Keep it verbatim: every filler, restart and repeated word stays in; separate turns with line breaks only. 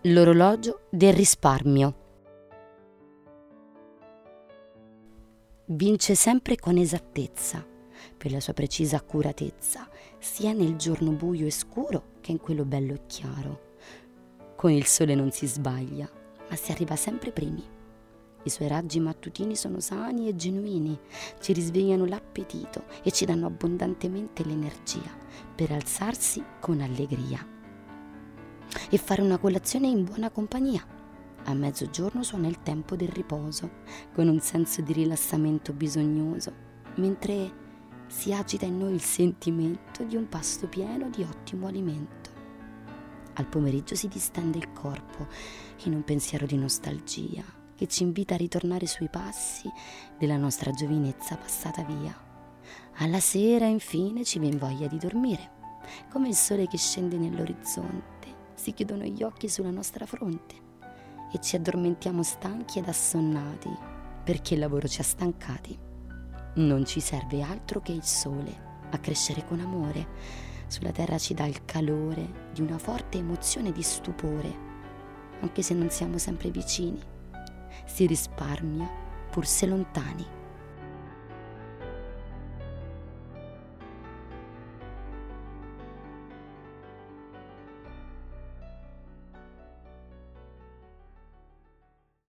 L'orologio del risparmio. Vince sempre con esattezza, per la sua precisa accuratezza, sia nel giorno buio e scuro che in quello bello e chiaro. Con il sole non si sbaglia, ma si arriva sempre primi. I suoi raggi mattutini sono sani e genuini, ci risvegliano l'appetito e ci danno abbondantemente l'energia per alzarsi con allegria e fare una colazione in buona compagnia. A mezzogiorno suona il tempo del riposo, con un senso di rilassamento bisognoso, mentre si agita in noi il sentimento di un pasto pieno di ottimo alimento. Al pomeriggio si distende il corpo in un pensiero di nostalgia che ci invita a ritornare sui passi della nostra giovinezza passata via. Alla sera, infine, ci viene voglia di dormire. Come il sole che scende nell'orizzonte, si chiudono gli occhi sulla nostra fronte e ci addormentiamo stanchi ed assonnati perché il lavoro ci ha stancati. Non ci serve altro che il sole a crescere con amore. Sulla terra ci dà il calore di una forte emozione di stupore, anche se non siamo sempre vicini. Si risparmia pur se lontani.